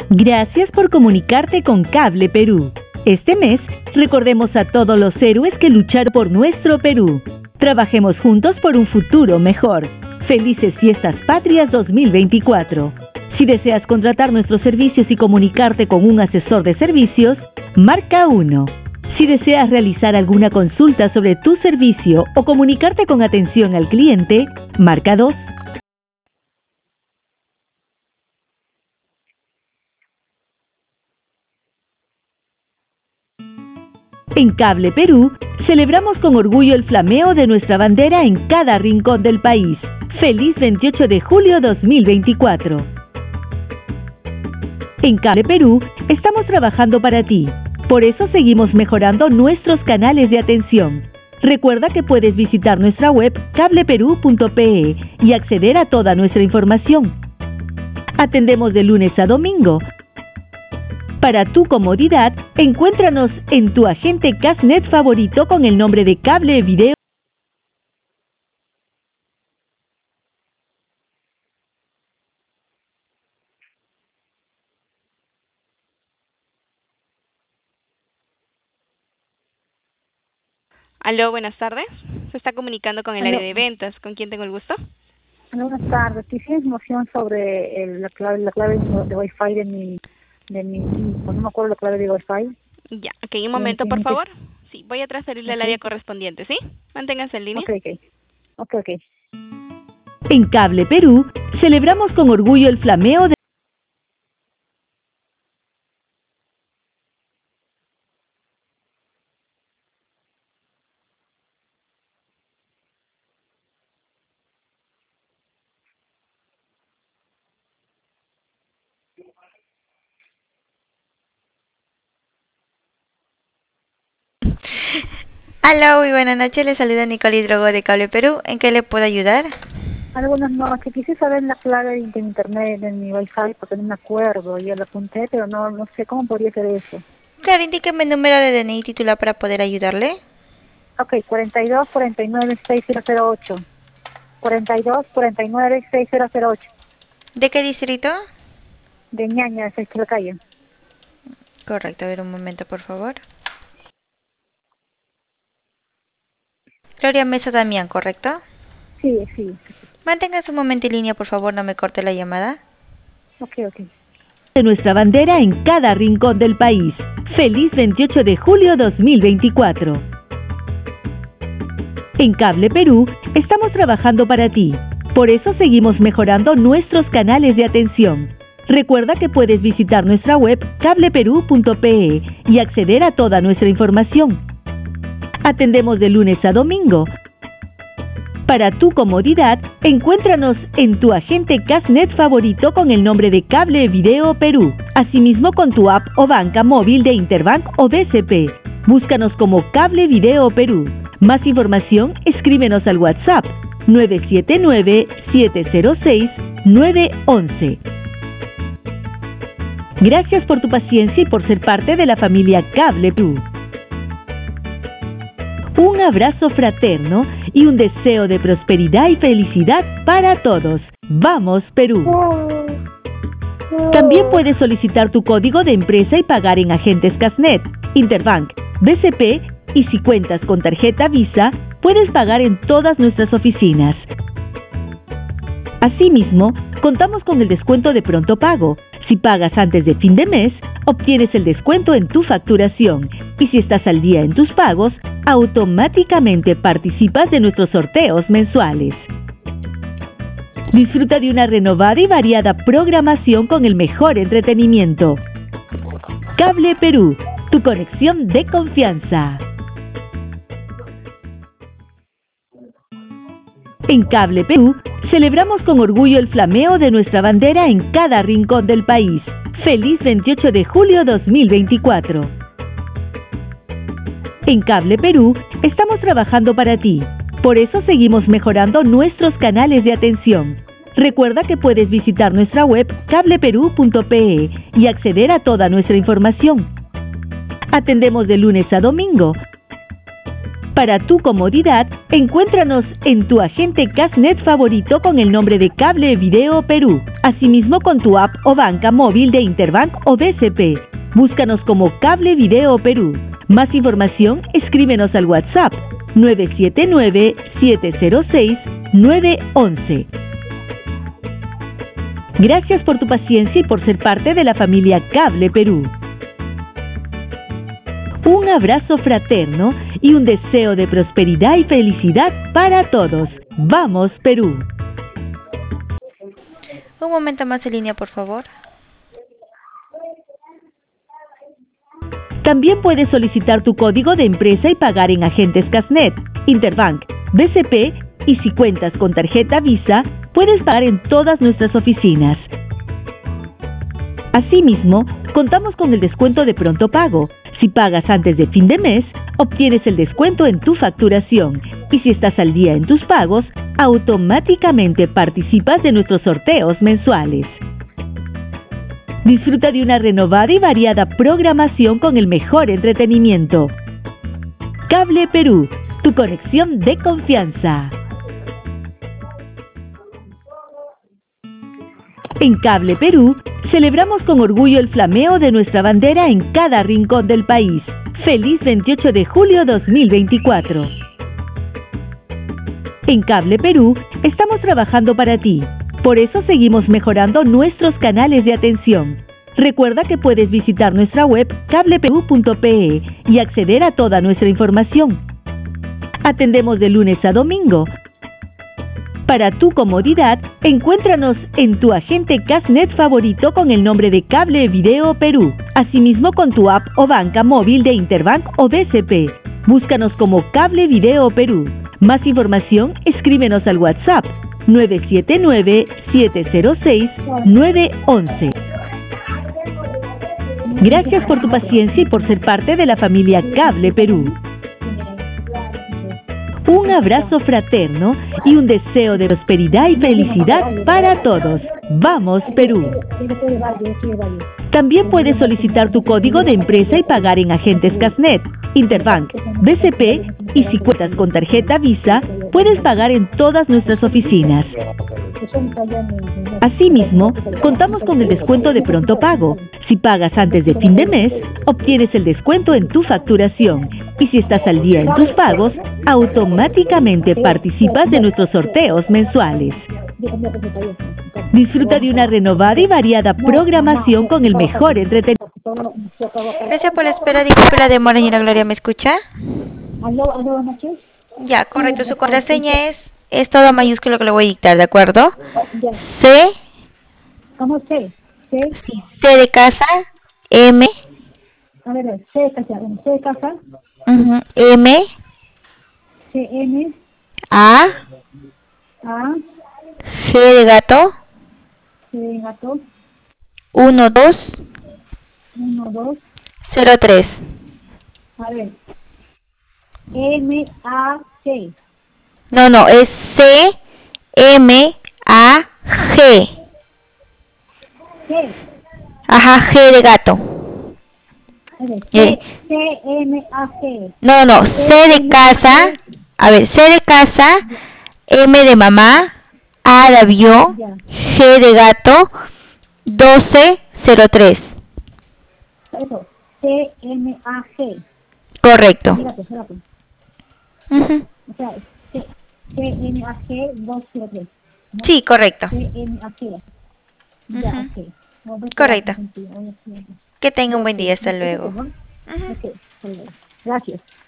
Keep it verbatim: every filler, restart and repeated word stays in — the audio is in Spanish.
Gracias por comunicarte con Cable Perú. Este mes, recordemos a todos los héroes que lucharon por nuestro Perú. Trabajemos juntos por un futuro mejor. Felices Fiestas Patrias dos mil veinticuatro. Si deseas contratar nuestros servicios y comunicarte con un asesor de servicios, marca uno. Si deseas realizar alguna consulta sobre tu servicio o comunicarte con atención al cliente, marca dos. En Cable Perú, celebramos con orgullo el flameo de nuestra bandera en cada rincón del país. ¡Feliz veintiocho de julio dos mil veinticuatro! En Cable Perú, estamos trabajando para ti. Por eso seguimos mejorando nuestros canales de atención. Recuerda que puedes visitar nuestra web cable perú punto pe y acceder a toda nuestra información. Atendemos de lunes a domingo. Para tu comodidad, encuéntranos en tu agente Casnet favorito con el nombre de Cable Video. Aló, buenas tardes. Se está comunicando con el Aló. área de ventas. ¿Con quién tengo el gusto? Hola, buenas tardes. Quisiera información sobre el- la clave, la clave de Wi-Fi de mi, de mi, pues no me acuerdo la clave de Wi-Fi. Ya, ok, un momento, por tiene que- favor. Sí, voy a transferirle al Ok. área correspondiente, ¿sí? Manténganse en línea. Ok, ok. Ok, ok. En Cable Perú, celebramos con orgullo el flameo de Aló, muy buenas noches. Le saluda Nicole Drogo de Cable Perú. ¿En qué le puedo ayudar? Algunas no, que quise saber la clave de de internet de mi Wi-Fi porque no me acuerdo. Ya la apunté, pero no, no sé cómo podría ser eso. Claro, indíqueme el número de D N I titular para poder ayudarle. Ok, cuarenta y dos, cuarenta y nueve, seis cero cero ocho. cuarenta y dos, cuarenta y nueve, seis cero cero ocho. ¿De qué distrito? De Ñaña, de Sexta Calle. Correcto, a ver un momento, por favor. Gloria Mesa Damián, ¿correcto? Sí, sí. Manténgase un momento en línea, por favor, no me corte la llamada. Ok, ok. de nuestra bandera en cada rincón del país. ¡Feliz veintiocho de julio dos mil veinticuatro! En Cable Perú, estamos trabajando para ti. Por eso seguimos mejorando nuestros canales de atención. Recuerda que puedes visitar nuestra web cable perú punto pe y acceder a toda nuestra información. Atendemos de lunes a domingo. Para tu comodidad, encuéntranos en tu agente Casnet favorito con el nombre de Cable Video Perú. Asimismo con tu app o banca móvil de Interbank o B C P. Búscanos como Cable Video Perú. Más información, escríbenos al WhatsApp nueve siete nueve, siete cero seis, nueve uno uno. Gracias por tu paciencia y por ser parte de la familia Cable Perú. Un abrazo fraterno y un deseo de prosperidad y felicidad para todos. ¡Vamos, Perú! También puedes solicitar tu código de empresa y pagar en agentes Casnet, Interbank, B C P y si cuentas con tarjeta Visa, puedes pagar en todas nuestras oficinas. Asimismo, contamos con el descuento de pronto pago. Si pagas antes de fin de mes, obtienes el descuento en tu facturación. Y si estás al día en tus pagos, automáticamente participas de nuestros sorteos mensuales. Disfruta de una renovada y variada programación con el mejor entretenimiento. Cable Perú, tu conexión de confianza. En Cable Perú, celebramos con orgullo el flameo de nuestra bandera en cada rincón del país. ¡Feliz veintiocho de julio dos mil veinticuatro! En Cable Perú, estamos trabajando para ti. Por eso seguimos mejorando nuestros canales de atención. Recuerda que puedes visitar nuestra web cable perú punto pe y acceder a toda nuestra información. Atendemos de lunes a domingo. Para tu comodidad, encuéntranos en tu agente Casnet favorito con el nombre de Cable Video Perú. Asimismo con tu app o banca móvil de Interbank o B C P. Búscanos como Cable Video Perú. Más información, escríbenos al WhatsApp nueve siete nueve, siete cero seis, nueve uno uno. Gracias por tu paciencia y por ser parte de la familia Cable Perú. Un abrazo fraterno y un deseo de prosperidad y felicidad para todos. ¡Vamos, Perú! Un momento más en línea, por favor. También puedes solicitar tu código de empresa y pagar en agentes Casnet, Interbank, B C P y si cuentas con tarjeta Visa, puedes pagar en todas nuestras oficinas. Asimismo, contamos con el descuento de pronto pago. Si pagas antes de fin de mes, obtienes el descuento en tu facturación. Y si estás al día en tus pagos, automáticamente participas de nuestros sorteos mensuales. Disfruta de una renovada y variada programación con el mejor entretenimiento. Cable Perú, tu conexión de confianza. En Cable Perú, celebramos con orgullo el flameo de nuestra bandera en cada rincón del país. ¡Feliz veintiocho de julio dos mil veinticuatro! En Cable Perú, estamos trabajando para ti. Por eso seguimos mejorando nuestros canales de atención. Recuerda que puedes visitar nuestra web cable perú punto pe y acceder a toda nuestra información. Atendemos de lunes a domingo. Para tu comodidad, encuéntranos en tu agente Casnet favorito con el nombre de Cable Video Perú. Asimismo con tu app o banca móvil de Interbank o B C P. Búscanos como Cable Video Perú. Más información, escríbenos al WhatsApp nueve siete nueve, siete cero seis, nueve uno uno. Gracias por tu paciencia y por ser parte de la familia Cable Perú. Un abrazo fraterno y un deseo de prosperidad y felicidad para todos. ¡Vamos, Perú! También puedes solicitar tu código de empresa y pagar en agentes Casnet, Interbank, B C P y si cuentas con tarjeta Visa, puedes pagar en todas nuestras oficinas. Asimismo, contamos con el descuento de pronto pago. Si pagas antes de fin de mes, obtienes el descuento en tu facturación. Y si estás al día en tus pagos, automáticamente participas de nuestros sorteos mensuales. Disfruta de una renovada y variada programación con el mejor entretenimiento. Gracias por la espera. Disculpe la demora, señora Gloria. ¿Me escucha? Aló, aló, buenas noches. Ya, correcto. Su contraseña es, es todo mayúsculo que le voy a dictar, ¿de acuerdo? Ya. C, ¿Cómo C? C. sí, C de casa, M, A ver, a ver, C de casa, C de casa, ujú, M, C, M, A, A, G de gato, C de gato, uno, dos, uno, dos, cero, tres. a ver, M, A, C, No, no, es C, M, A, G. C, Ajá, G de gato. a ver, Eh. C, C, M, A, G, No, no, C de casa. A ver, C de casa, M de mamá, A de avión, ya, G de gato, doce cero tres. eso, C, M, A, G, Correcto. fíjate, fíjate, Ujú. o sea, C, C, M, A, G, dos cero tres, ¿no? Sí, correcto. C, M, A, G, ya, Ujú. ok. No, no, Correcto. no, no, no, no, no. Que tenga un buen día. Hasta Ok, luego. ¿no? Ujú. Ok, hasta luego. Gracias.